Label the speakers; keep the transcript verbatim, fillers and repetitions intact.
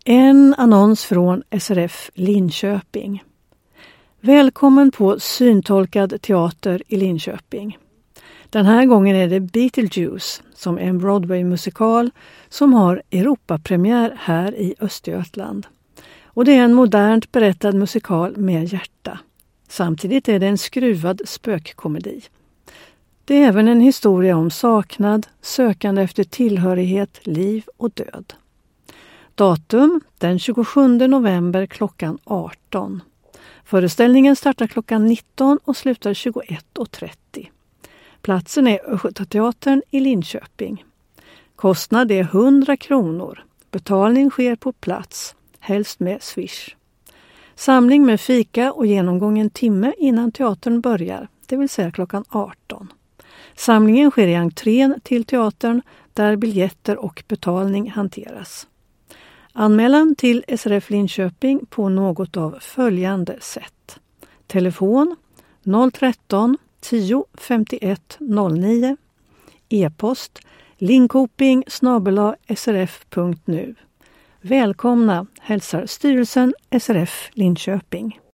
Speaker 1: En annons från S R F Linköping. Välkommen på syntolkad teater i Linköping. Den här gången är det Beetlejuice som är en Broadway-musikal som har Europapremiär här i Östergötland. Och det är en modernt berättad musikal med hjärta. Samtidigt är det en skruvad spökkomedi. Det är även en historia om saknad, sökande efter tillhörighet, liv och död. Datum den tjugosjunde november klockan arton. Föreställningen startar klockan nitton och slutar tjugoett och trettio. Platsen är Östgötateatern i Linköping. Kostnad är hundra kronor. Betalning sker på plats, helst med Swish. Samling med fika och genomgång en timme innan teatern börjar, det vill säga klockan arton. Samlingen sker i entrén till teatern där biljetter och betalning hanteras. Anmälan till S R F Linköping på något av följande sätt. Telefon noll tretton tio femtioett noll nio. E-post linkoping snabel-a srf punkt nu. Välkomna hälsar styrelsen S R F Linköping.